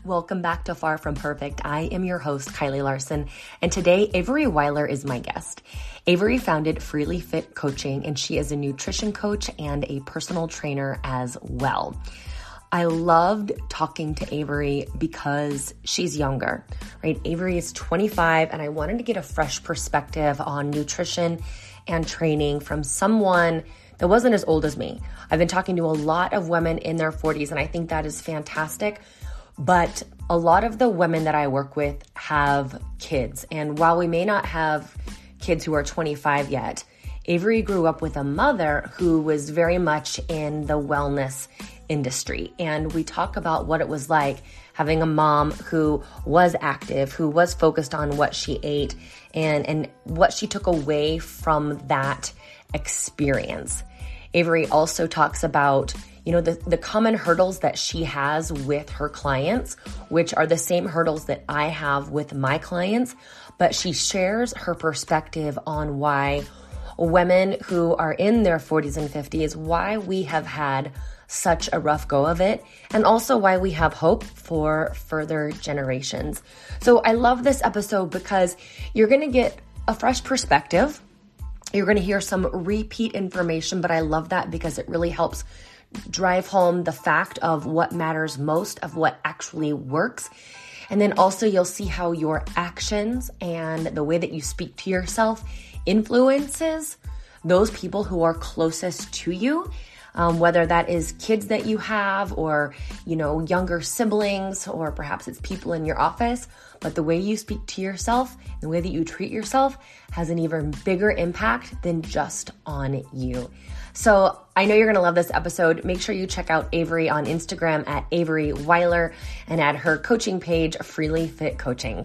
Welcome back to Far From Perfect. I am your host, Kylie Larson, and today Avery Weiler is my guest. Avery founded Freely Fit Coaching, and she is a nutrition coach and a personal trainer as well. I loved talking to Avery because she's younger, right? Avery is 25, and I wanted to get a fresh perspective on nutrition and training from someone that wasn't as old as me. I've been talking to a lot of women in their 40s, and I think that is fantastic. But a lot of the women that I work with have kids. And while we may not have kids who are 25 yet, Avery grew up with a mother who was very much in the wellness industry. And we talk about what it was like having a mom who was active, who was focused on what she ate and what she took away from that experience. Avery also talks about the common hurdles that she has with her clients, which are the same hurdles that I have with my clients, but she shares her perspective on why women who are in their 40s and 50s, why we have had such a rough go of it, and also why we have hope for further generations. So I love this episode because you're going to get a fresh perspective. You're going to hear some repeat information, but I love that because it really helps drive home the fact of what matters most, of what actually works. And then also you'll see how your actions and the way that you speak to yourself influences those people who are closest to you, whether that is kids that you have or, younger siblings, or perhaps it's people in your office. But the way you speak to yourself, the way that you treat yourself has an even bigger impact than just on you. So I know you're going to love this episode. Make sure you check out Avery on Instagram at Avery Weiler and at her coaching page, Freely Fit Coaching.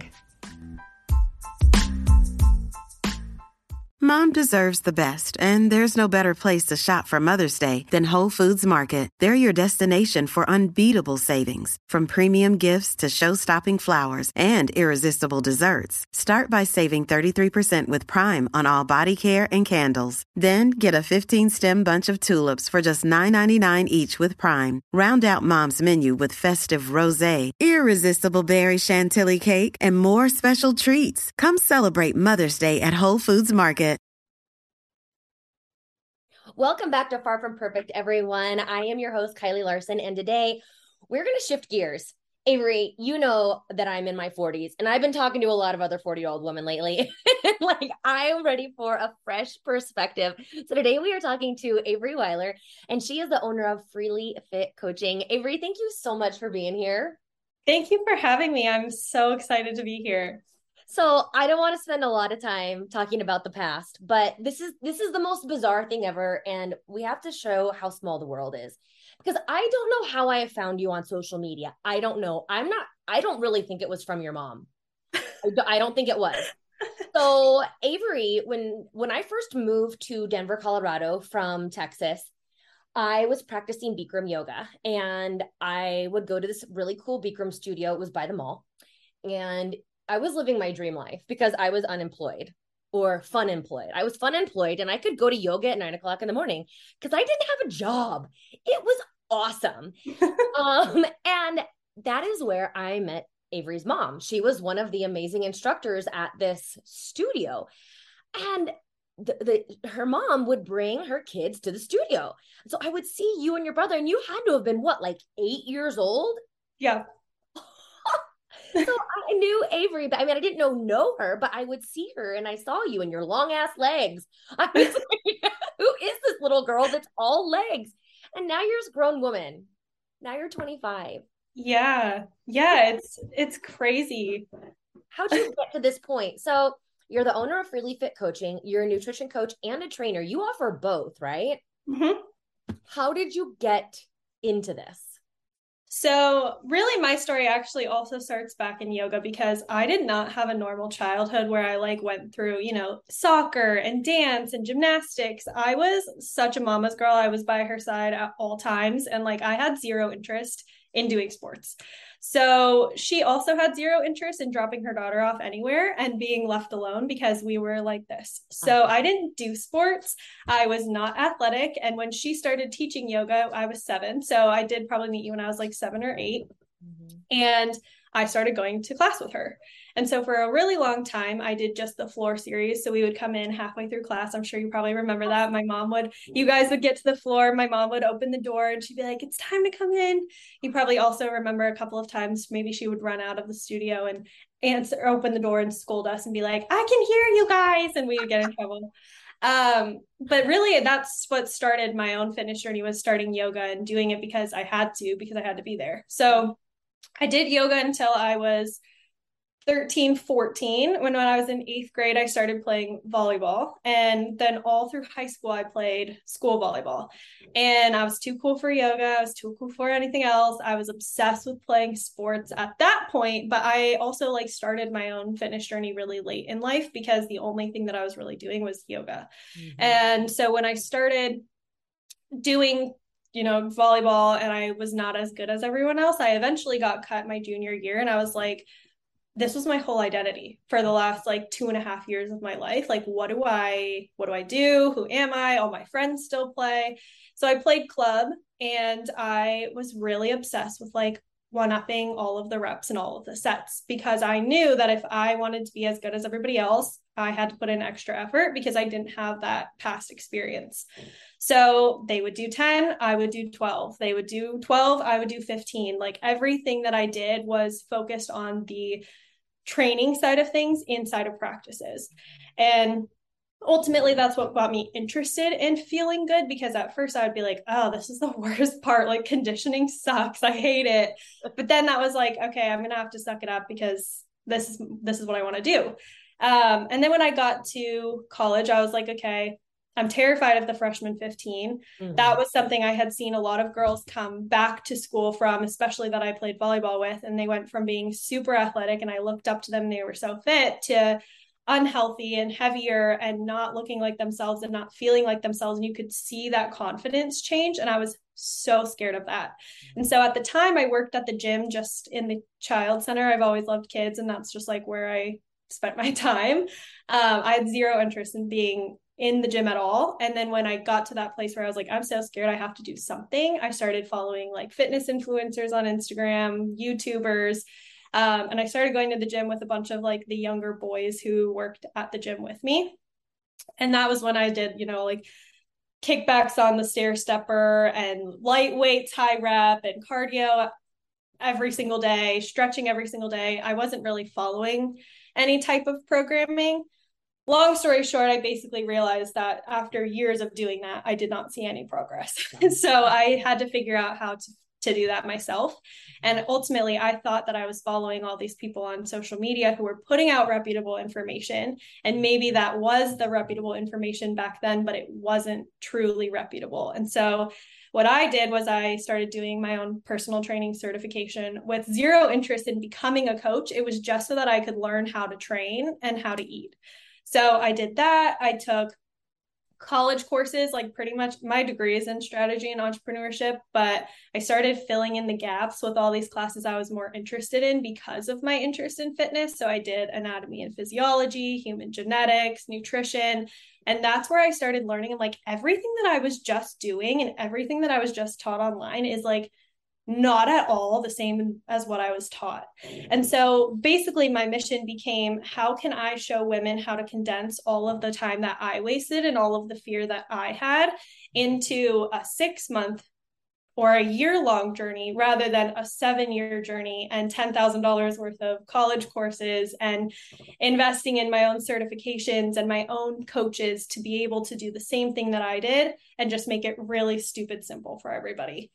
Mom deserves the best, and there's no better place to shop for Mother's Day than Whole Foods Market. They're your destination for unbeatable savings, from premium gifts to show-stopping flowers and irresistible desserts. Start by saving 33% with Prime on all body care and candles. Then get a 15-stem bunch of tulips for just $9.99 each with Prime. Round out Mom's menu with festive rosé, irresistible berry chantilly cake, and more special treats. Come celebrate Mother's Day at Whole Foods Market. Welcome back to Far From Perfect, everyone. I am your host, Kylie Larson, and today we're going to shift gears. Avery, you know that I'm in my 40s, and I've been talking to a lot of other 40-year-old women lately. I am ready for a fresh perspective. So today we are talking to Avery Weiler, and she is the owner of Freely Fit Coaching. Avery, thank you so much for being here. Thank you for having me. I'm so excited to be here. So I don't want to spend a lot of time talking about the past, but this is the most bizarre thing ever. And we have to show how small the world is, because I don't know how I have found you on social media. I don't know. I don't really think it was from your mom. I don't think it was. So Avery, when I first moved to Denver, Colorado from Texas, I was practicing Bikram yoga, and I would go to this really cool Bikram studio. It was by the mall, and I was living my dream life because I was unemployed or fun employed. I was fun employed, and I could go to yoga at 9:00 in the morning because I didn't have a job. It was awesome. And that is where I met Avery's mom. She was one of the amazing instructors at this studio. And her mom would bring her kids to the studio. So I would see you and your brother, and you had to have been like 8 years old? Yeah. So I knew Avery, but I didn't know her, but I would see her, and I saw you and your long ass legs. I was like, who is this little girl that's all legs? And now you're a grown woman. Now you're 25. Yeah, it's crazy. How'd you get to this point? So you're the owner of Freely Fit Coaching. You're a nutrition coach and a trainer. You offer both, right? Mm-hmm. How did you get into this? So really my story actually also starts back in yoga, because I did not have a normal childhood where I went through, soccer and dance and gymnastics. I was such a mama's girl. I was by her side at all times. And I had zero interest in doing sports. So she also had zero interest in dropping her daughter off anywhere and being left alone, because we were like this. So I didn't do sports. I was not athletic. And when she started teaching yoga, I was 7. So I did probably meet you when I was 7 or 8. Mm-hmm. And I started going to class with her. And so for a really long time, I did just the floor series. So we would come in halfway through class. I'm sure you probably remember that. You guys would get to the floor. My mom would open the door and she'd be like, it's time to come in. You probably also remember a couple of times, maybe she would run out of the studio and open the door and scold us and be like, I can hear you guys. And we would get in trouble. But really that's what started my own fitness journey, was starting yoga and doing it because I had to be there. So I did yoga until I was 13, 14. When I was in 8th grade, I started playing volleyball. And then all through high school, I played school volleyball. And I was too cool for yoga. I was too cool for anything else. I was obsessed with playing sports at that point. But I also like started my own fitness journey really late in life because the only thing that I was really doing was yoga. Mm-hmm. And so when I started doing volleyball and I was not as good as everyone else, I eventually got cut my junior year. And I was like, this was my whole identity for the last like 2.5 years of my life. Like, what do I do? Who am I? All my friends still play. So I played club and I was really obsessed with like one-upping all of the reps and all of the sets, because I knew that if I wanted to be as good as everybody else, I had to put in extra effort because I didn't have that past experience. So they would do 10, I would do 12. They would do 12, I would do 15. Like everything that I did was focused on the training side of things inside of practices. And ultimately that's what got me interested in feeling good, because at first I would be like, oh, this is the worst part, like conditioning sucks, I hate it. But then that was like, okay, I'm gonna have to suck it up because this is what I want to do. And then when I got to college, I was like, okay, I'm terrified of the freshman 15. Mm-hmm. That was something I had seen a lot of girls come back to school from, especially that I played volleyball with. And they went from being super athletic and I looked up to them, they were so fit, to unhealthy and heavier and not looking like themselves and not feeling like themselves. And you could see that confidence change. And I was so scared of that. And so at the time I worked at the gym, just in the child center. I've always loved kids, and that's just like where I spent my time. I had zero interest in being in the gym at all. And then when I got to that place where I was like, I'm so scared, I have to do something, I started following like fitness influencers on Instagram, YouTubers. And I started going to the gym with a bunch of like the younger boys who worked at the gym with me. And that was when I did, like kickbacks on the stair stepper and light weights, high rep, and cardio every single day, stretching every single day. I wasn't really following any type of programming. Long story short, I basically realized that after years of doing that, I did not see any progress. So I had to figure out how to do that myself. And ultimately, I thought that I was following all these people on social media who were putting out reputable information. And maybe that was the reputable information back then, but it wasn't truly reputable. And so what I did was I started doing my own personal training certification with zero interest in becoming a coach. It was just so that I could learn how to train and how to eat. So I did that. I took college courses, like pretty much my degree is in strategy and entrepreneurship, but I started filling in the gaps with all these classes I was more interested in because of my interest in fitness. So I did anatomy and physiology, human genetics, nutrition. And that's where I started learning. And like everything that I was just doing and everything that I was just taught online is like not at all the same as what I was taught. And so basically my mission became, how can I show women how to condense all of the time that I wasted and all of the fear that I had into a 6-month or a year-long journey rather than a 7-year journey and $10,000 worth of college courses and investing in my own certifications and my own coaches to be able to do the same thing that I did and just make it really stupid simple for everybody.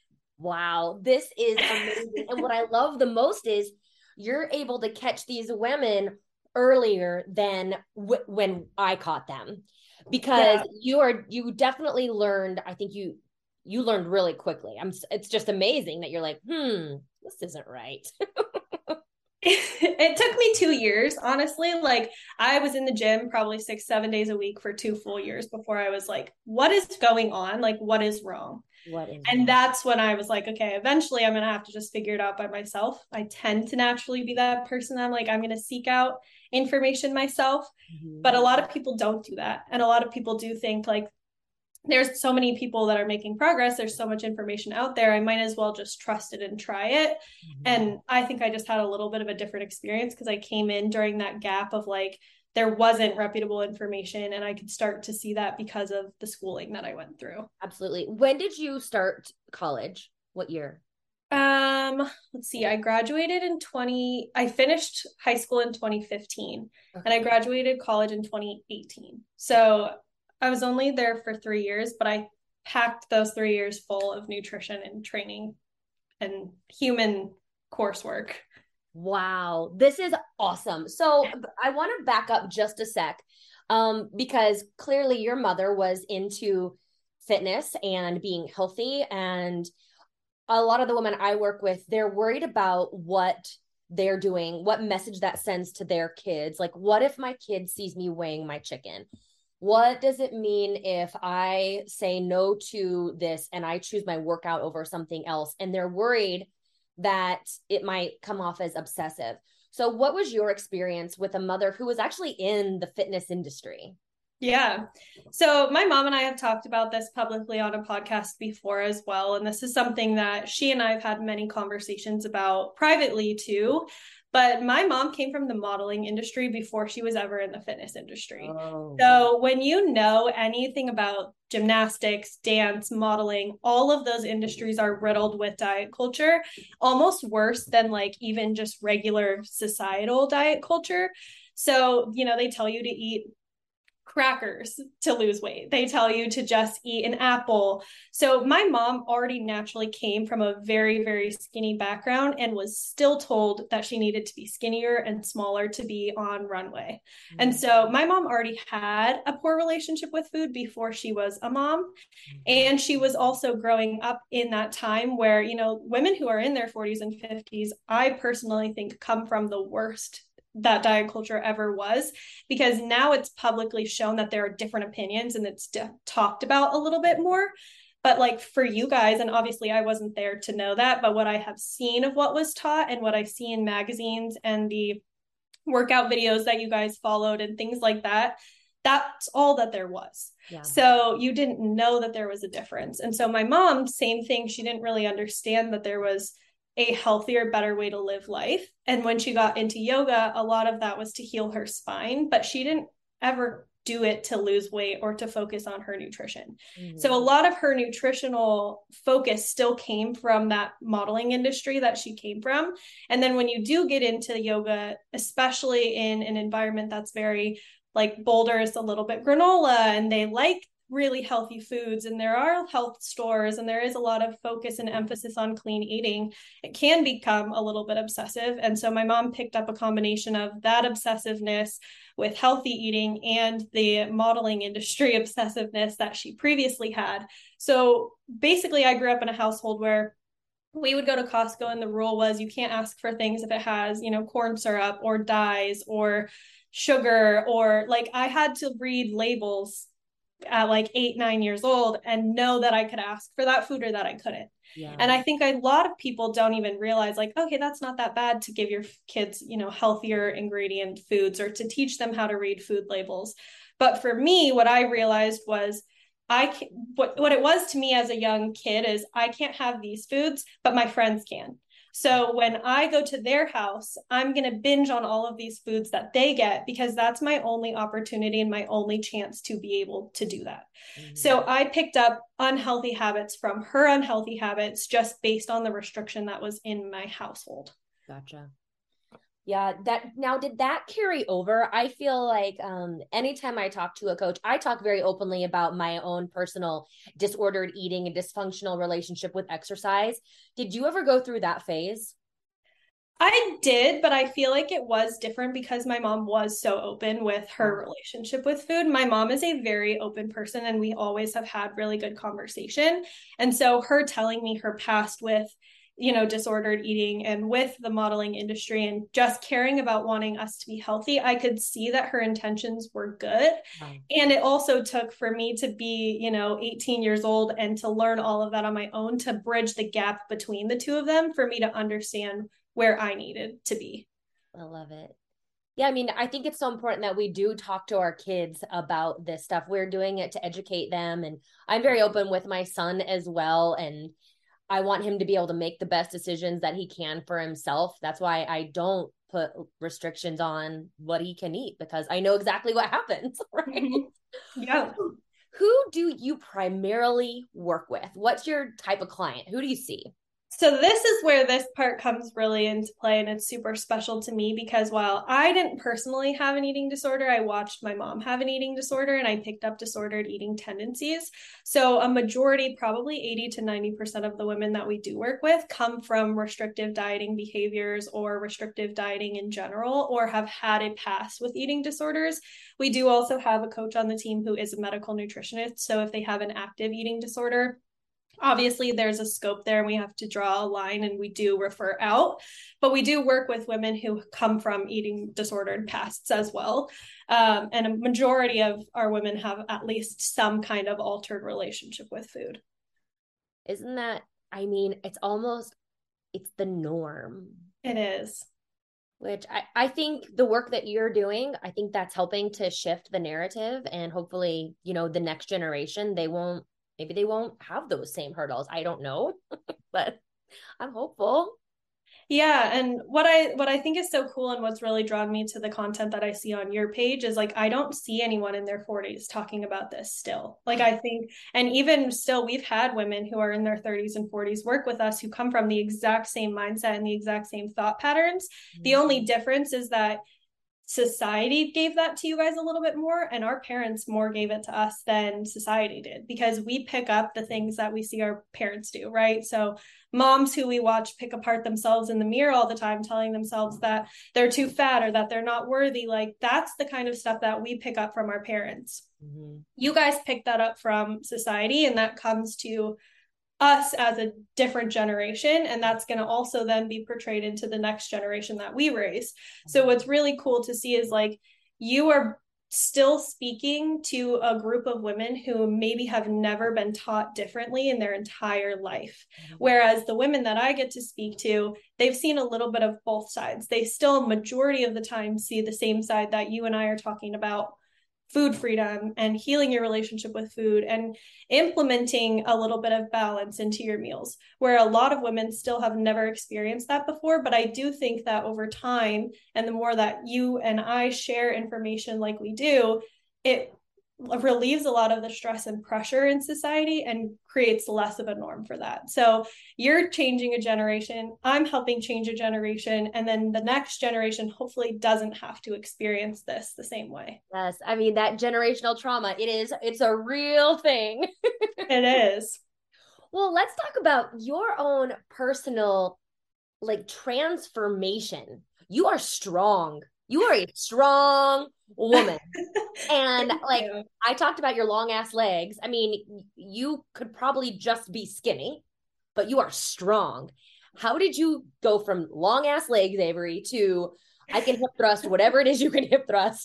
Wow, this is amazing. And what I love the most is you're able to catch these women earlier than when I caught them, because you definitely learned. I think you learned really quickly. It's just amazing that you're like, this isn't right. It took me 2 years, honestly. Like I was in the gym probably 6-7 days a week for 2 full years before I was like, what is going on? Like, what is wrong? And that's when I was like, okay, eventually I'm going to have to just figure it out by myself. I tend to naturally be that person. I'm like, I'm going to seek out information myself. Mm-hmm. But a lot of people don't do that. And a lot of people do think like there's so many people that are making progress. There's so much information out there. I might as well just trust it and try it. Mm-hmm. And I think I just had a little bit of a different experience because I came in during that gap of like, there wasn't reputable information, and I could start to see that because of the schooling that I went through. Absolutely. When did you start college? What year? Let's see. I finished high school in 2015, okay, and I graduated college in 2018. So I was only there for 3 years, but I packed those 3 years full of nutrition and training and human coursework. Wow, this is awesome. So I want to back up just a sec, because clearly your mother was into fitness and being healthy, and a lot of the women I work with, they're worried about what they're doing, what message that sends to their kids. Like, what if my kid sees me weighing my chicken? What does it mean if I say no to this and I choose my workout over something else? And they're worried that it might come off as obsessive. So what was your experience with a mother who was actually in the fitness industry? Yeah. So my mom and I have talked about this publicly on a podcast before as well. And this is something that she and I have had many conversations about privately too. But my mom came from the modeling industry before she was ever in the fitness industry. Oh. So when you know anything about gymnastics, dance, modeling, all of those industries are riddled with diet culture, almost worse than like even just regular societal diet culture. So, they tell you to eat crackers to lose weight. They tell you to just eat an apple. So my mom already naturally came from a very, very skinny background and was still told that she needed to be skinnier and smaller to be on runway. Mm-hmm. And so my mom already had a poor relationship with food before she was a mom. Mm-hmm. And she was also growing up in that time where, women who are in their 40s and 50s, I personally think come from the worst that diet culture ever was, because now it's publicly shown that there are different opinions and it's talked about a little bit more. But like for you guys, and obviously I wasn't there to know that, but what I have seen of what was taught and what I see in magazines and the workout videos that you guys followed and things like that, that's all that there was. Yeah. So you didn't know that there was a difference. And so my mom, same thing. She didn't really understand that there was a healthier, better way to live life. And when she got into yoga, a lot of that was to heal her spine, but she didn't ever do it to lose weight or to focus on her nutrition. Mm-hmm. So a lot of her nutritional focus still came from that modeling industry that she came from. And then when you do get into yoga, especially in an environment that's very like Boulder is a little bit granola, and they like really healthy foods, and there are health stores, and there is a lot of focus and emphasis on clean eating, it can become a little bit obsessive. And so my mom picked up a combination of that obsessiveness with healthy eating and the modeling industry obsessiveness that she previously had. So basically I grew up in a household where we would go to Costco, and the rule was you can't ask for things if it has, corn syrup or dyes or sugar, or like I had to read labels at like 8-9 years old and know that I could ask for that food or that I couldn't. Yeah. And I think a lot of people don't even realize like, okay, that's not that bad to give your kids, healthier ingredient foods or to teach them how to read food labels. But for me, what I realized was what it was to me as a young kid is I can't have these foods, but my friends can. So when I go to their house, I'm going to binge on all of these foods that they get, because that's my only opportunity and my only chance to be able to do that. Mm-hmm. So I picked up unhealthy habits from her unhealthy habits just based on the restriction that was in my household. Gotcha. Yeah, did that carry over? I feel like anytime I talk to a coach, I talk very openly about my own personal disordered eating and dysfunctional relationship with exercise. Did you ever go through that phase? I did, but I feel like it was different because my mom was so open with her relationship with food. My mom is a very open person, and we always have had really good conversation. And so her telling me her past with disordered eating and with the modeling industry and just caring about wanting us to be healthy, I could see that her intentions were good. Wow. And it also took for me to be, 18 years old and to learn all of that on my own to bridge the gap between the two of them for me to understand where I needed to be. I love it. Yeah, I mean, I think it's so important that we do talk to our kids about this stuff. We're doing it to educate them. And I'm very open with my son as well. And I want him to be able to make the best decisions that he can for himself. That's why I don't put restrictions on what he can eat, because I know exactly what happens, right? Yeah. Who do you primarily work with? What's your type of client? Who do you see? So this is where this part comes really into play, and it's super special to me because while I didn't personally have an eating disorder, I watched my mom have an eating disorder and I picked up disordered eating tendencies. So a majority, probably 80 to 90% of the women that we do work with come from restrictive dieting behaviors or restrictive dieting in general, or have had a past with eating disorders. We do also have a coach on the team who is a medical nutritionist. So if they have an active eating disorder, obviously there's a scope there and we have to draw a line and we do refer out, but we do work with women who come from eating disordered pasts as well. And a majority of our women have at least some kind of altered relationship with food. Isn't that, I mean, it's the norm. It is. Which I think the work that you're doing, I think that's helping to shift the narrative, and hopefully, the next generation, maybe they won't have those same hurdles. I don't know, but I'm hopeful. Yeah, and what I think is so cool and what's really drawn me to the content that I see on your page is like I don't see anyone in their 40s talking about this still. Like I think, and even still, we've had women who are in their 30s and 40s work with us who come from the exact same mindset and the exact same thought patterns. Mm-hmm. The only difference is that society gave that to you guys a little bit more, and our parents more gave it to us than society did, because we pick up the things that we see our parents do, right? So moms who we watch pick apart themselves in the mirror all the time, telling themselves that they're too fat or that they're not worthy, like that's the kind of stuff that we pick up from our parents. Mm-hmm. You guys pick that up from society, and that comes to us as a different generation, and that's going to also then be portrayed into the next generation that we raise. So what's really cool to see is like you are still speaking to a group of women who maybe have never been taught differently in their entire life, whereas the women that I get to speak to, they've seen a little bit of both sides. They still majority of the time see the same side that you and I are talking about: food freedom and healing your relationship with food and implementing a little bit of balance into your meals, where a lot of women still have never experienced that before. But I do think that over time, and the more that you and I share information like we do, it relieves a lot of the stress and pressure in society and creates less of a norm for that. So you're changing a generation, I'm helping change a generation, and then the next generation hopefully doesn't have to experience this the same way. Yes, I mean that generational trauma, it's a real thing. It is. Well, let's talk about your own personal transformation. You are strong. You are a strong woman. And I talked about your long ass legs. I mean, you could probably just be skinny, but you are strong. How did you go from long ass legs, Avery, to I can hip thrust whatever it is you can hip thrust?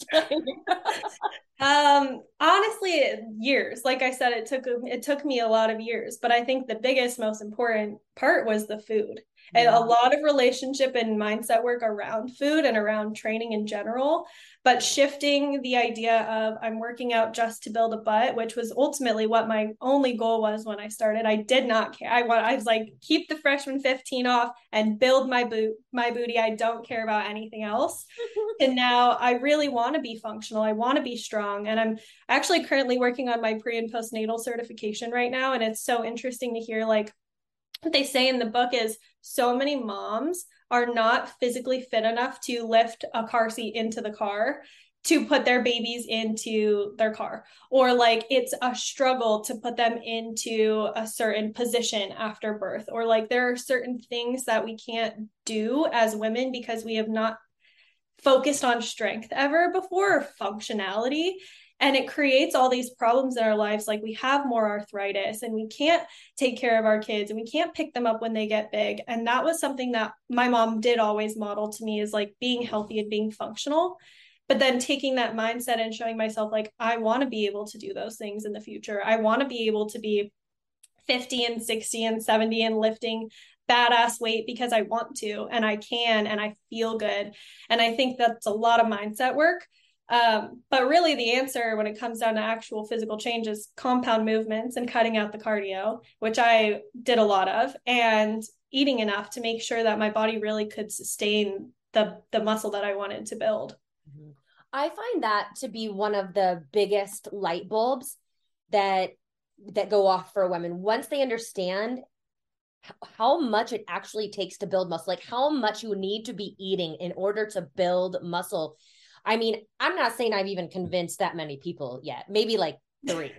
Honestly, years. Like I said, it took me a lot of years, but I think the biggest, most important part was the food. And a lot of relationship and mindset work around food and around training in general, but shifting the idea of I'm working out just to build a butt, which was ultimately what my only goal was when I started. I did not care. I was like, keep the freshman 15 off and build my booty. I don't care about anything else. And now I really want to be functional. I want to be strong. And I'm actually currently working on my pre and postnatal certification right now. And it's so interesting to hear what they say in the book is so many moms are not physically fit enough to lift a car seat into the car to put their babies into their car, or it's a struggle to put them into a certain position after birth, or there are certain things that we can't do as women because we have not focused on strength ever before, or functionality. And it creates all these problems in our lives. Like we have more arthritis and we can't take care of our kids and we can't pick them up when they get big. And that was something that my mom did always model to me, is being healthy and being functional. But then taking that mindset and showing myself I want to be able to do those things in the future. I want to be able to be 50 and 60 and 70 and lifting badass weight because I want to, and I can, and I feel good. And I think that's a lot of mindset work. But really the answer when it comes down to actual physical change is compound movements and cutting out the cardio, which I did a lot of, and eating enough to make sure that my body really could sustain the muscle that I wanted to build. I find that to be one of the biggest light bulbs that go off for women once they understand how much it actually takes to build muscle, like how much you need to be eating in order to build muscle. I mean, I'm not saying I've even convinced that many people yet, maybe like 3.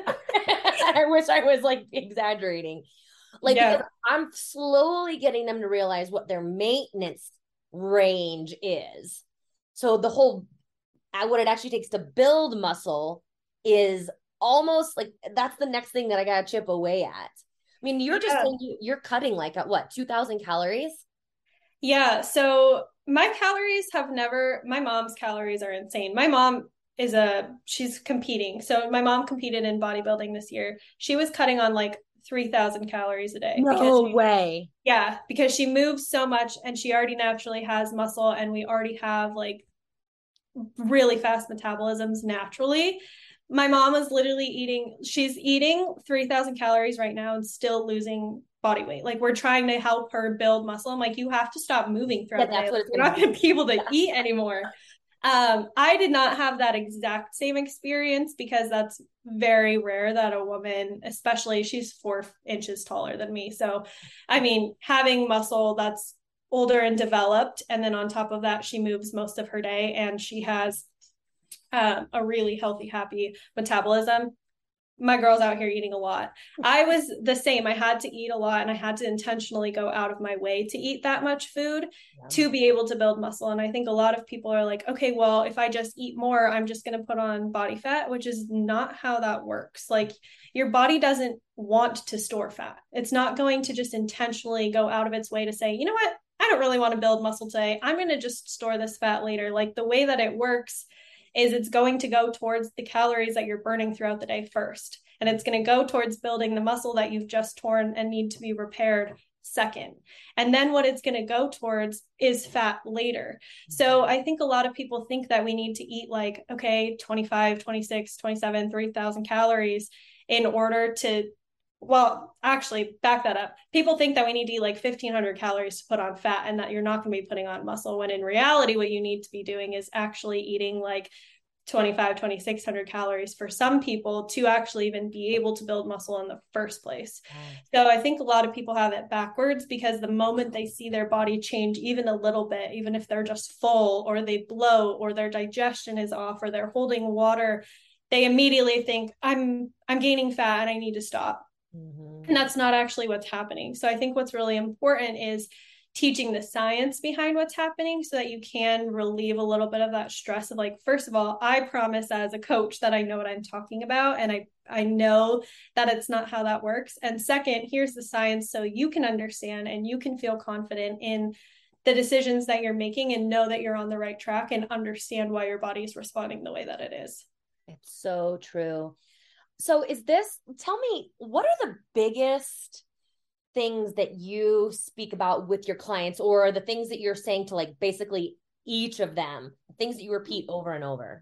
I wish I was like exaggerating. Like, because I'm slowly getting them to realize what their maintenance range is. So the whole, what it actually takes to build muscle is almost like, that's the next thing that I got to chip away at. I mean, you're just saying you're cutting like at what, 2,000 calories? Yeah. So my mom's calories are insane. My mom she's competing. So my mom competed in bodybuilding this year. She was cutting on like 3,000 calories a day. No way. Yeah, because she moves so much and she already naturally has muscle, and we already have like really fast metabolisms naturally. My mom is literally she's eating 3,000 calories right now and still losing body weight. Like, we're trying to help her build muscle. I'm like, you have to stop moving throughout the day. Like, you're not going to be able to eat anymore. I did not have that exact same experience because that's very rare that a woman, especially she's 4 inches taller than me. So, I mean, having muscle that's older and developed, and then on top of that, she moves most of her day, and she has a really healthy, happy metabolism. My girl's out here eating a lot. I was the same. I had to eat a lot, and I had to intentionally go out of my way to eat that much food to be able to build muscle. And I think a lot of people are like, okay, well, if I just eat more, I'm just going to put on body fat, which is not how that works. Like, your body doesn't want to store fat. It's not going to just intentionally go out of its way to say, you know what? I don't really want to build muscle today. I'm going to just store this fat later. Like, the way that it works is it's going to go towards the calories that you're burning throughout the day first. And it's going to go towards building the muscle that you've just torn and need to be repaired second. And then what it's going to go towards is fat later. So I think a lot of people think that we need to eat like, okay, 25, 26, 27, 3,000 calories in order to, well, actually back that up. People think that we need to eat like 1,500 calories to put on fat and that you're not going to be putting on muscle, when in reality, what you need to be doing is actually eating like 25, 2,600 calories for some people to actually even be able to build muscle in the first place. So I think a lot of people have it backwards, because the moment they see their body change even a little bit, even if they're just full or they bloat or their digestion is off or they're holding water, they immediately think I'm gaining fat and I need to stop. And that's not actually what's happening. So I think what's really important is teaching the science behind what's happening so that you can relieve a little bit of that stress of like, first of all, I promise as a coach that I know what I'm talking about. And I know that it's not how that works. And second, here's the science so you can understand and you can feel confident in the decisions that you're making and know that you're on the right track and understand why your body is responding the way that it is. It's so true. So tell me, what are the biggest things that you speak about with your clients, or the things that you're saying to like basically each of them, things that you repeat over and over?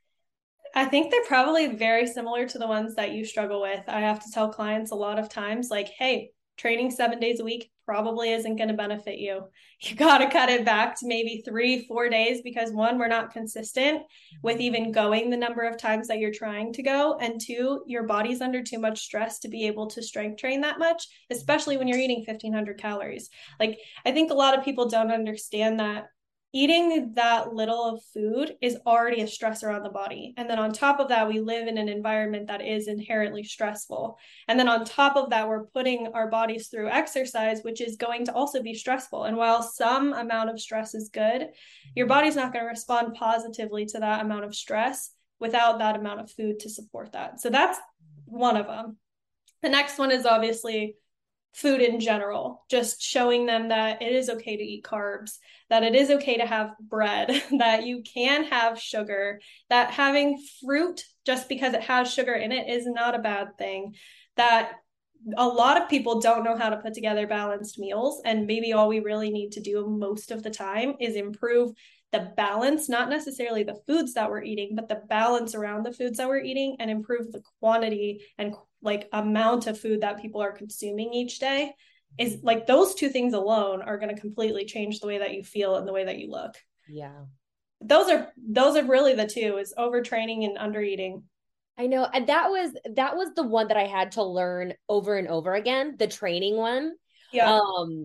I think they're probably very similar to the ones that you struggle with. I have to tell clients a lot of times, like, hey, training 7 days a week probably isn't going to benefit you. You got to cut it back to maybe 3-4 days, because one, we're not consistent with even going the number of times that you're trying to go. And two, your body's under too much stress to be able to strength train that much, especially when you're eating 1,500 calories. Like, I think a lot of people don't understand that eating that little of food is already a stressor on the body. And then on top of that, we live in an environment that is inherently stressful. And then on top of that, we're putting our bodies through exercise, which is going to also be stressful. And while some amount of stress is good, your body's not going to respond positively to that amount of stress without that amount of food to support that. So that's one of them. The next one is obviously food in general, just showing them that it is okay to eat carbs, that it is okay to have bread, that you can have sugar, that having fruit just because it has sugar in it is not a bad thing, that a lot of people don't know how to put together balanced meals. And maybe all we really need to do most of the time is improve the balance, not necessarily the foods that we're eating, but the balance around the foods that we're eating, and improve the quantity and like amount of food that people are consuming each day. Is like those two things alone are going to completely change the way that you feel and the way that you look. Yeah. Those are really the two, is overtraining and undereating. I know. And that was the one that I had to learn over and over again, the training one. Yeah.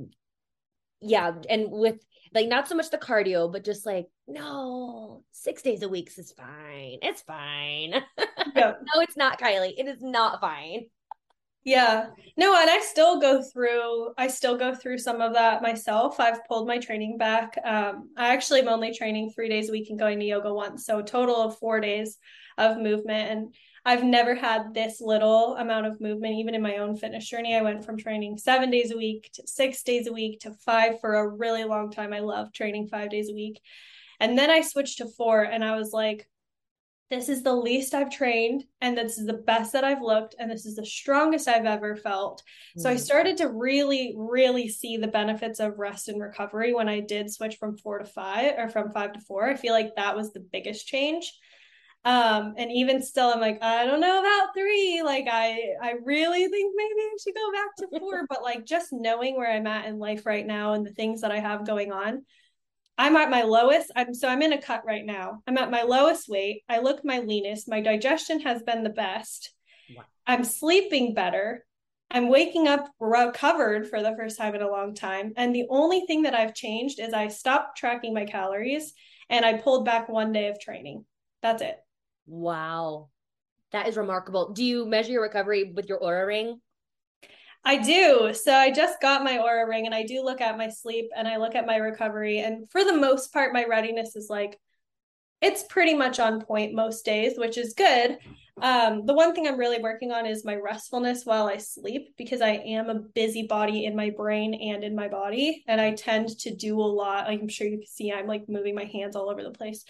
Yeah. And with like not so much the cardio, but just like, no, 6 days a week is fine. It's fine. Yeah. No, it's not, Kylie. It is not fine. Yeah. No, and I still go through some of that myself. I've pulled my training back. I actually am only training 3 days a week and going to yoga once. So a total of 4 days of movement. And I've never had this little amount of movement, even in my own fitness journey. I went from training 7 days a week to 6 days a week to five for a really long time. I love training 5 days a week. And then I switched to four, and I was like, this is the least I've trained, and this is the best that I've looked, and this is the strongest I've ever felt. So I started to really, really see the benefits of rest and recovery when I did switch from 4 to 5, or from 5 to 4. I feel like that was the biggest change. And even still, I'm like, I don't know about 3. Like, I really think maybe I should go back to 4. But like, just knowing where I'm at in life right now and the things that I have going on, I'm at my lowest. I'm in a cut right now. I'm at my lowest weight. I look my leanest. My digestion has been the best. Wow. I'm sleeping better. I'm waking up recovered for the first time in a long time. And the only thing that I've changed is I stopped tracking my calories, and I pulled back 1 day of training. That's it. Wow. That is remarkable. Do you measure your recovery with your Oura ring? I do. So I just got my Oura ring, and I do look at my sleep and I look at my recovery. And for the most part, my readiness is like, it's pretty much on point most days, which is good. The one thing I'm really working on is my restfulness while I sleep, because I am a busybody in my brain and in my body. And I tend to do a lot. Like, I'm sure you can see, I'm like moving my hands all over the place.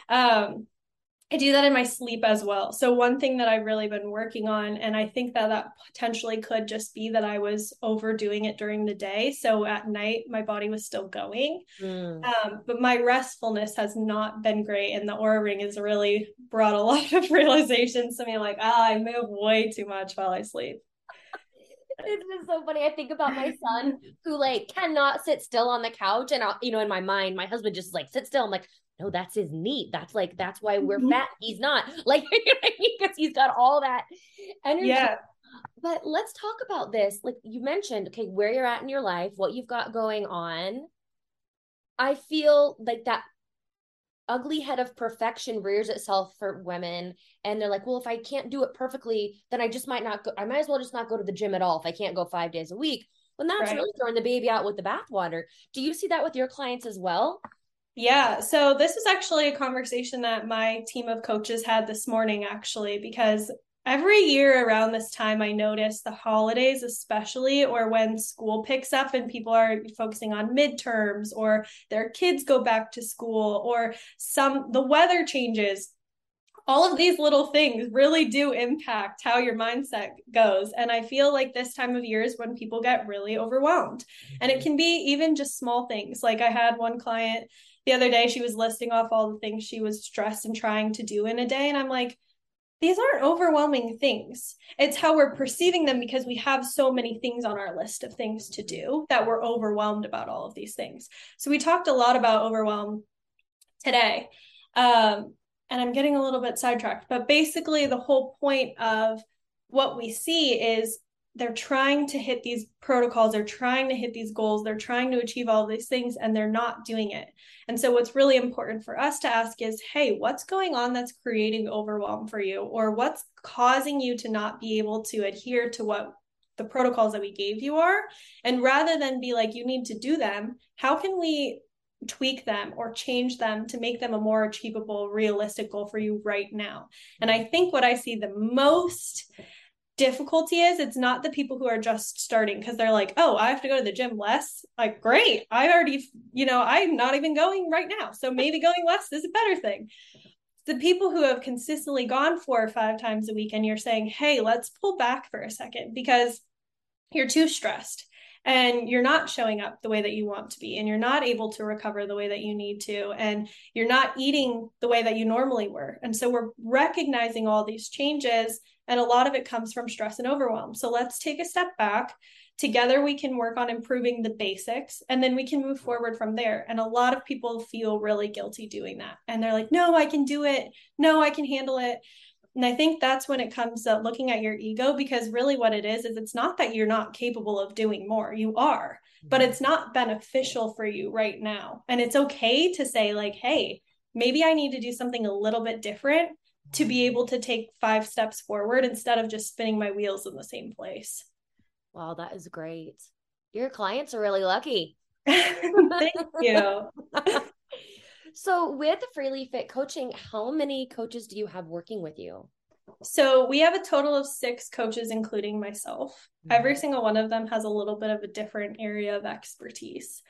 I do that in my sleep as well. So one thing that I've really been working on, and I think that potentially could just be that I was overdoing it during the day. So at night, my body was still going. But my restfulness has not been great. And the Oura ring has really brought a lot of realizations to me, like, I move way too much while I sleep. It's just so funny. I think about my son who like cannot sit still on the couch. And in my mind, my husband just like sit still. I'm like, no, that's his need. That's why we're fat. He's not, like, you know what I mean? Because he's got all that energy. Yeah. But let's talk about this. Like you mentioned, okay, where you're at in your life, what you've got going on. I feel like that ugly head of perfection rears itself for women, and they're like, well, if I can't do it perfectly, then I just might not go. I might as well just not go to the gym at all if I can't go 5 days a week. When that's Right. really throwing the baby out with the bathwater. Do you see that with your clients as well? Yeah. So this is actually a conversation that my team of coaches had this morning, actually, because every year around this time, I notice the holidays, especially, or when school picks up and people are focusing on midterms, or their kids go back to school, or the weather changes. All of these little things really do impact how your mindset goes. And I feel like this time of year is when people get really overwhelmed. And it can be even just small things. Like I had one client the other day, she was listing off all the things she was stressed and trying to do in a day. And I'm like, these aren't overwhelming things. It's how we're perceiving them, because we have so many things on our list of things to do that we're overwhelmed about all of these things. So we talked a lot about overwhelm today. And I'm getting a little bit sidetracked, but basically the whole point of what we see is they're trying to hit these protocols, they're trying to hit these goals, they're trying to achieve all these things, and they're not doing it. And so what's really important for us to ask is, hey, what's going on that's creating overwhelm for you? Or what's causing you to not be able to adhere to what the protocols that we gave you are? And rather than be like, you need to do them, how can we tweak them or change them to make them a more achievable, realistic goal for you right now? And I think what I see the most difficulty is, it's not the people who are just starting, because they're like, oh, I have to go to the gym less. Like, great, I already, I'm not even going right now, so maybe going less is a better thing. The people who have consistently gone 4 or 5 times a week, and you're saying, hey, let's pull back for a second, because you're too stressed and you're not showing up the way that you want to be, and you're not able to recover the way that you need to, and you're not eating the way that you normally were. And so we're recognizing all these changes, and a lot of it comes from stress and overwhelm. So let's take a step back. Together we can work on improving the basics, and then we can move forward from there. And a lot of people feel really guilty doing that, and they're like, no, I can do it, no, I can handle it. And I think that's when it comes to looking at your ego, because really what it is it's not that you're not capable of doing more. You are, but it's not beneficial for you right now. And it's okay to say like, hey, maybe I need to do something a little bit different to be able to take 5 steps forward instead of just spinning my wheels in the same place. Wow, that is great. Your clients are really lucky. Thank you. So with Freely Fit Coaching, how many coaches do you have working with you? So we have a total of 6 coaches, including myself. Every single one of them has a little bit of a different area of expertise.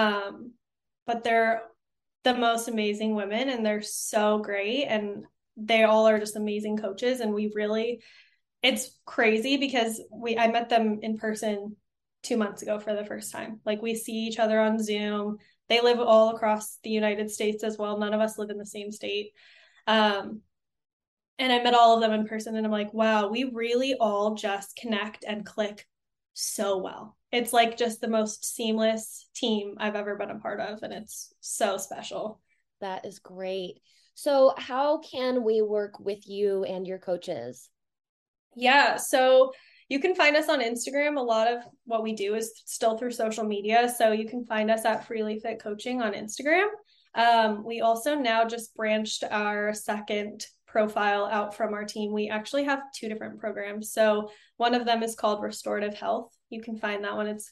But they're the most amazing women, and they're so great. And they all are just amazing coaches. And it's crazy because I met them in person 2 months ago for the first time. Like, we see each other on Zoom. They live all across the United States as well. None of us live in the same state. And I met all of them in person, and I'm like, wow, we really all just connect and click so well. It's like just the most seamless team I've ever been a part of. And it's so special. That is great. So how can we work with you and your coaches? Yeah. So you can find us on Instagram. A lot of what we do is still through social media. So you can find us at Freely Fit Coaching on Instagram. We also now just branched our second profile out from our team. We actually have 2 different programs. So one of them is called Restorative Health. You can find that one. It's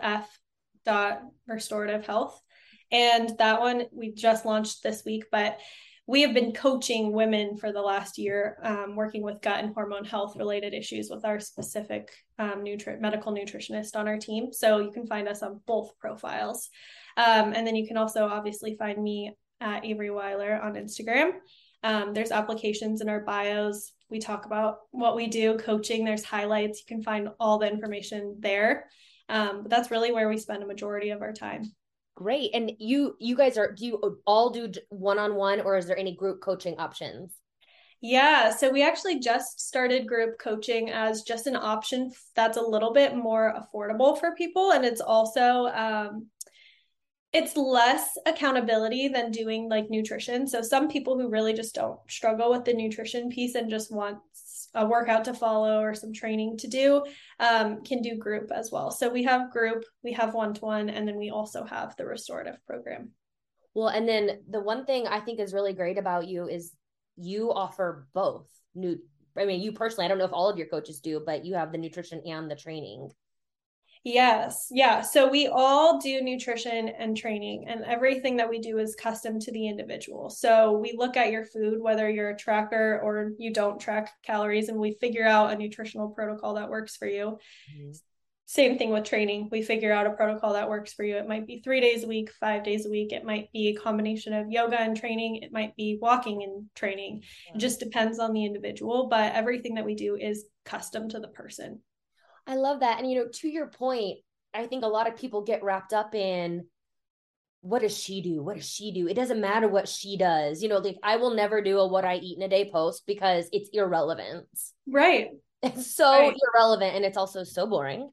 ff.restorative health. And that one we just launched this week, but we have been coaching women for the last year, working with gut and hormone health related issues with our specific medical nutritionist on our team. So you can find us on both profiles. And then you can also obviously find me at Avery Weiler on Instagram. There's applications in our bios. We talk about what we do, coaching. There's highlights. You can find all the information there. But that's really where we spend a majority of our time. Great. And you guys do you all do one-on-one, or is there any group coaching options? Yeah, so we actually just started group coaching as just an option that's a little bit more affordable for people. And it's also, it's less accountability than doing like nutrition. So some people who really just don't struggle with the nutrition piece and just want a workout to follow or some training to do, can do group as well. So we have group, we have one-to-one, and then we also have the restorative program. Well, and then the one thing I think is really great about you is you offer both. You personally, I don't know if all of your coaches do, but you have the nutrition and the training. Yes. Yeah. So we all do nutrition and training, and everything that we do is custom to the individual. So we look at your food, whether you're a tracker or you don't track calories, and we figure out a nutritional protocol that works for you. Mm-hmm. Same thing with training. We figure out a protocol that works for you. It might be 3 days a week, 5 days a week. It might be a combination of yoga and training. It might be walking and training. Yeah. It just depends on the individual, but everything that we do is custom to the person. I love that. And, to your point, I think a lot of people get wrapped up in, what does she do? What does she do? It doesn't matter what she does. Like, I will never do a what I eat in a day post because it's irrelevant. Right. It's so irrelevant, and it's also so boring.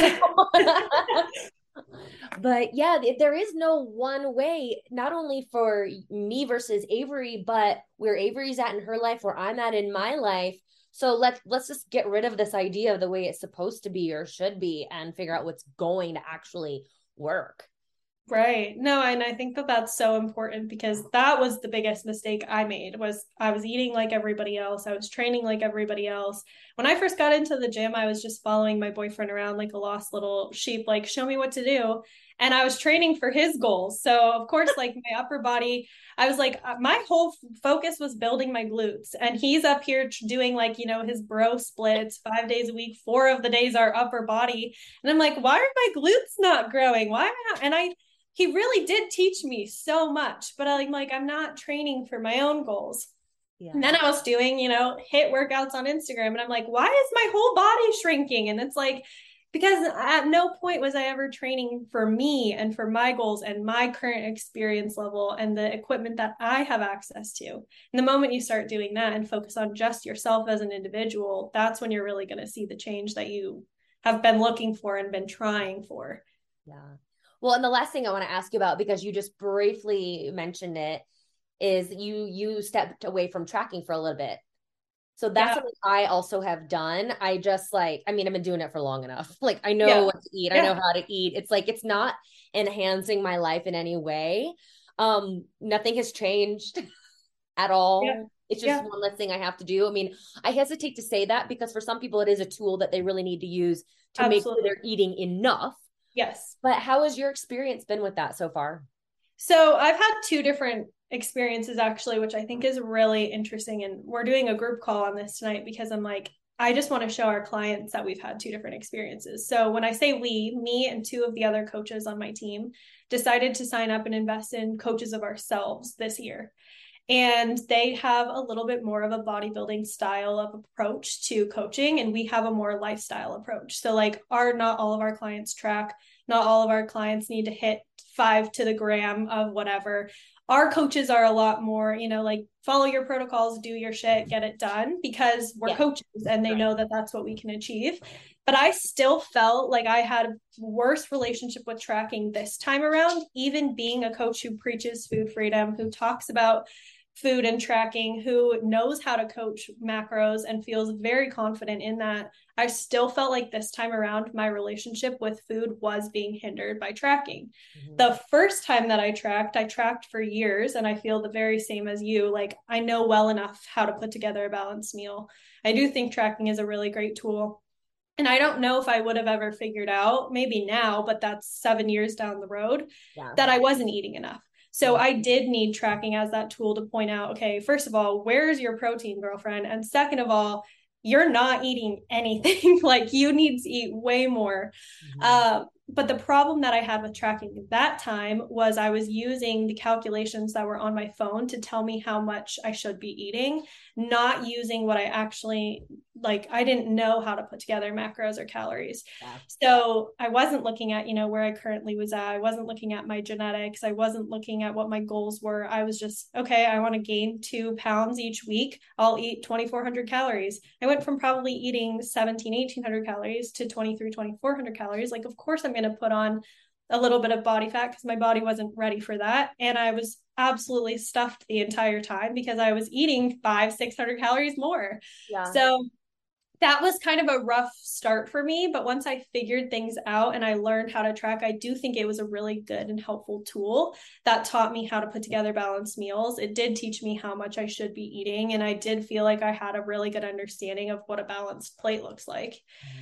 But yeah, there is no one way, not only for me versus Avery, but where Avery's at in her life, where I'm at in my life. So let's just get rid of this idea of the way it's supposed to be or should be, and figure out what's going to actually work. Right. No, and I think that that's so important, because that was the biggest mistake I made. Was I was eating like everybody else. I was training like everybody else. When I first got into the gym, I was just following my boyfriend around like a lost little sheep, like, show me what to do. And I was training for his goals. So of course, like, my upper body, I was like, my whole focus was building my glutes. And he's up here doing like, his bro splits 5 days a week. 4 of the days are upper body. And I'm like, why are my glutes not growing? Why am I not? And he really did teach me so much, but I'm not training for my own goals. Yeah. And then I was doing, HIIT workouts on Instagram, and I'm like, why is my whole body shrinking? And it's like, Because at no point was I ever training for me and for my goals and my current experience level and the equipment that I have access to. And the moment you start doing that and focus on just yourself as an individual, that's when you're really going to see the change that you have been looking for and been trying for. Yeah. Well, and the last thing I want to ask you about, because you just briefly mentioned it, is you stepped away from tracking for a little bit. So that's something I also have done. I just like, I mean, I've been doing it for long enough. Like I know what to eat. I know how to eat. It's like, it's not enhancing my life in any way. Nothing has changed at all. Yeah. It's just one less thing I have to do. I mean, I hesitate to say that because for some people it is a tool that they really need to use to make sure they're eating enough. Yes. But how has your experience been with that so far? So I've had two different experiences actually, which I think is really interesting. And we're doing a group call on this tonight because I'm like, I just want to show our clients that we've had two different experiences. So when I say we, me and two of the other coaches on my team decided to sign up and invest in coaches of ourselves this year. And they have a little bit more of a bodybuilding style of approach to coaching, and we have a more lifestyle approach. So like not all of our clients track, not all of our clients need to hit 5 to the gram of whatever. Our coaches are a lot more, like follow your protocols, do your shit, get it done, because we're coaches and they know that that's what we can achieve. But I still felt like I had a worse relationship with tracking this time around, even being a coach who preaches food freedom, who talks about food and tracking, who knows how to coach macros and feels very confident in that. I still felt like this time around, my relationship with food was being hindered by tracking. Mm-hmm. The first time that I tracked for years, and I feel the very same as you. Like, I know well enough how to put together a balanced meal. I do think tracking is a really great tool. And I don't know if I would have ever figured out, maybe now, but that's 7 years down the road, that I wasn't eating enough. So I did need tracking as that tool to point out, okay, first of all, where's your protein, girlfriend? And second of all, you're not eating anything. Like, you need to eat way more. Mm-hmm. But the problem that I had with tracking at that time was I was using the calculations that were on my phone to tell me how much I should be eating, not using what I actually, like, I didn't know how to put together macros or calories. Yeah. So I wasn't looking at, where I currently was at. I wasn't looking at my genetics. I wasn't looking at what my goals were. I was just, okay, I want to gain 2 pounds each week. I'll eat 2,400 calories. I went from probably eating 1,800 calories to 2,400 calories. Like, of course I'm going to put on a little bit of body fat because my body wasn't ready for that. And I was absolutely stuffed the entire time because I was eating 500-600 calories more. Yeah. So that was kind of a rough start for me. But once I figured things out and I learned how to track, I do think it was a really good and helpful tool that taught me how to put together balanced meals. It did teach me how much I should be eating. And I did feel like I had a really good understanding of what a balanced plate looks like.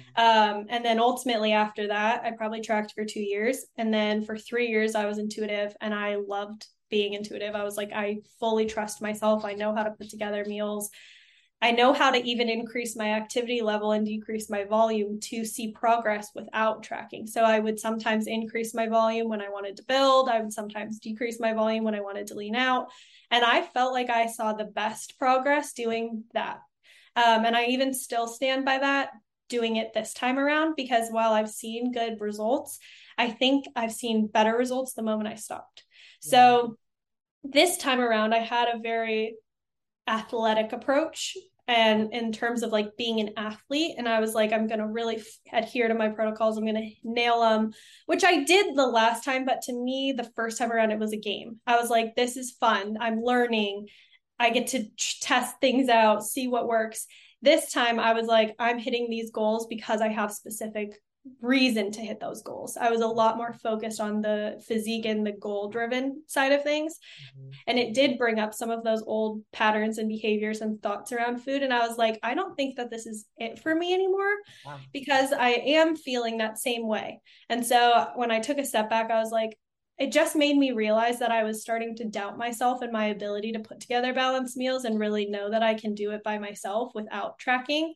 And then ultimately after that, I probably tracked for 2 years. And then for 3 years, I was intuitive and I loved being intuitive. I was like, I fully trust myself. I know how to put together meals. I know how to even increase my activity level and decrease my volume to see progress without tracking. So I would sometimes increase my volume when I wanted to build. I would sometimes decrease my volume when I wanted to lean out. And I felt like I saw the best progress doing that. And I even still stand by that, doing it this time around, because while I've seen good results, I think I've seen better results the moment I stopped. Yeah. So this time around, I had a very athletic approach and in terms of like being an athlete, and I was like, I'm going to really adhere to my protocols. I'm going to nail them, which I did the last time, but to me the first time around it was a game. I was like, this is fun, I'm learning, I get to test things out, see what works. This time I was like, I'm hitting these goals because I have specific reason to hit those goals. I was a lot more focused on the physique and the goal driven side of things. Mm-hmm. And it did bring up some of those old patterns and behaviors and thoughts around food. And I was like, I don't think that this is it for me anymore. Wow. Because I am feeling that same way. And so when I took a step back, I was like, it just made me realize that I was starting to doubt myself and my ability to put together balanced meals and really know that I can do it by myself without tracking,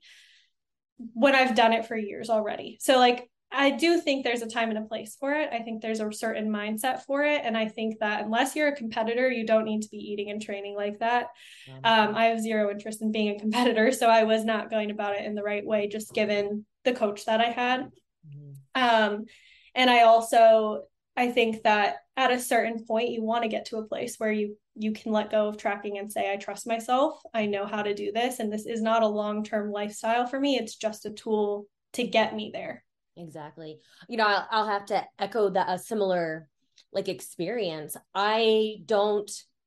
when I've done it for years already. So like, I do think there's a time and a place for it. I think there's a certain mindset for it. And I think that unless you're a competitor, you don't need to be eating and training like that. I have zero interest in being a competitor. So I was not going about it in the right way, just given the coach that I had. And I think that at a certain point, you want to get to a place where you can let go of tracking and say, I trust myself. I know how to do this. And this is not a long-term lifestyle for me. It's just a tool to get me there. Exactly. I'll have to echo that a similar like experience. I don't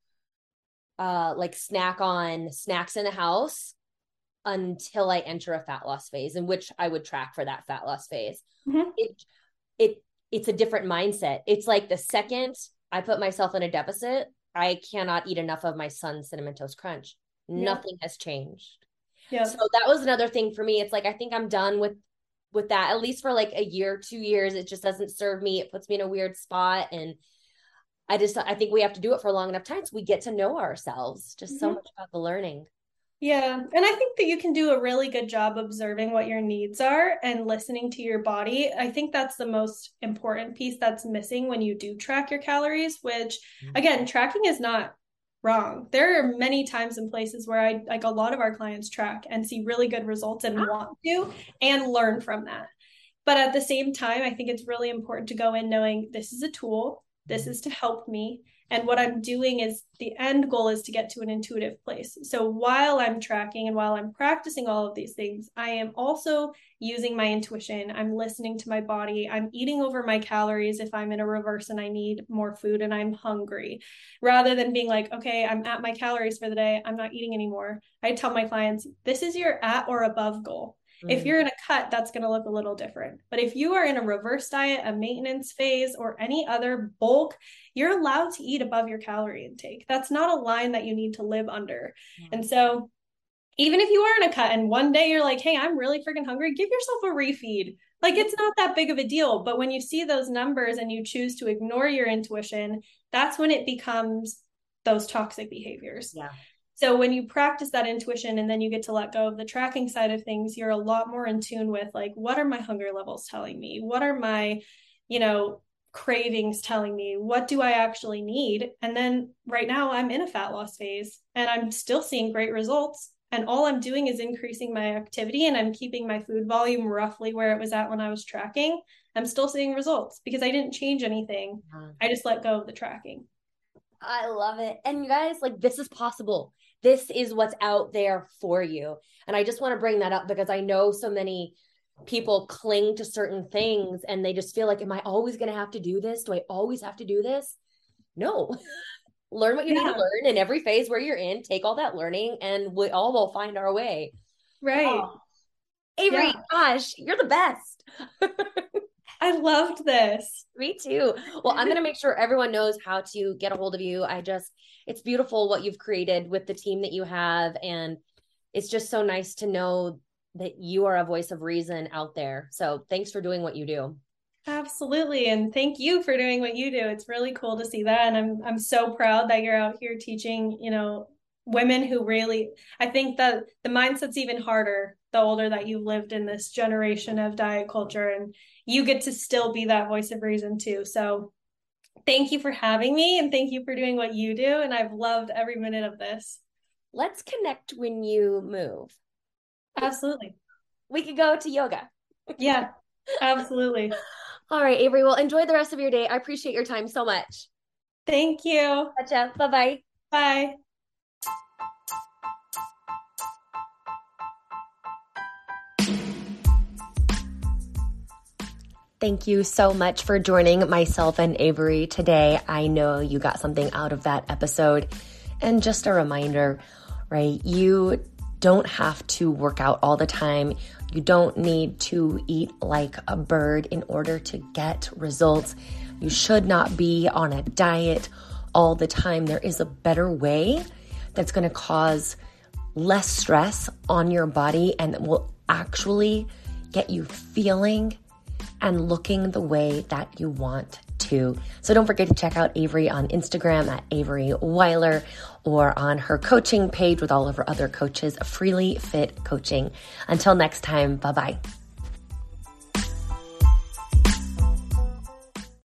like snack on snacks in the house until I enter a fat loss phase, in which I would track for that fat loss phase. Mm-hmm. It's a different mindset. It's like the second I put myself in a deficit, I cannot eat enough of my son's Cinnamon Toast Crunch. Yeah. Nothing has changed. Yeah. So that was another thing for me. It's like, I think I'm done with that, at least for like a year, 2 years. It just doesn't serve me. It puts me in a weird spot. And I think we have to do it for a long enough time so we get to know ourselves. Just so much about the learning. Yeah. And I think that you can do a really good job observing what your needs are and listening to your body. I think that's the most important piece that's missing when you do track your calories, which again, tracking is not wrong. There are many times and places where a lot of our clients track and see really good results and want to and learn from that. But at the same time, I think it's really important to go in knowing this is a tool. This is to help me. And what I'm doing is the end goal is to get to an intuitive place. So while I'm tracking and while I'm practicing all of these things, I am also using my intuition. I'm listening to my body. I'm eating over my calories if I'm in a reverse and I need more food and I'm hungry, rather than being like, okay, I'm at my calories for the day. I'm not eating anymore. I tell my clients, this is your at or above goal. If you're in a cut, that's going to look a little different. But if you are in a reverse diet, a maintenance phase, or any other bulk, you're allowed to eat above your calorie intake. That's not a line that you need to live under. And so even if you are in a cut and one day you're like, hey, I'm really freaking hungry, give yourself a refeed. Like, it's not that big of a deal. But when you see those numbers and you choose to ignore your intuition, that's when it becomes those toxic behaviors. Yeah. So when you practice that intuition and then you get to let go of the tracking side of things, you're a lot more in tune with like, what are my hunger levels telling me? What are my, cravings telling me? What do I actually need? And then right now I'm in a fat loss phase and I'm still seeing great results. And all I'm doing is increasing my activity and I'm keeping my food volume roughly where it was at when I was tracking. I'm still seeing results because I didn't change anything. I just let go of the tracking. I love it. And you guys, like, this is possible. This is what's out there for you. And I just want to bring that up because I know so many people cling to certain things and they just feel like, am I always going to have to do this? Do I always have to do this? No. Learn what you need to learn in every phase where you're in. Take all that learning and we all will find our way. Right. Avery, gosh, you're the best. I loved this. Me too. Well, I'm going to make sure everyone knows how to get a hold of you. It's beautiful what you've created with the team that you have. And it's just so nice to know that you are a voice of reason out there. So thanks for doing what you do. Absolutely. And thank you for doing what you do. It's really cool to see that. And I'm so proud that you're out here teaching, women who really, I think that the mindset's even harder the older that you've lived in this generation of diet culture, and you get to still be that voice of reason too. So thank you for having me and thank you for doing what you do. And I've loved every minute of this. Let's connect when you move. Absolutely. We could go to yoga. Yeah, absolutely. All right, Avery. Well, enjoy the rest of your day. I appreciate your time so much. Thank you. Gotcha. Bye-bye. Bye. Thank you so much for joining myself and Avery today. I know you got something out of that episode. And just a reminder, right? You don't have to work out all the time. You don't need to eat like a bird in order to get results. You should not be on a diet all the time. There is a better way that's going to cause less stress on your body and will actually get you feeling and looking the way that you want to. So don't forget to check out Avery on Instagram at Avery Weiler or on her coaching page with all of her other coaches, Freely Fit Coaching. Until next time, bye-bye.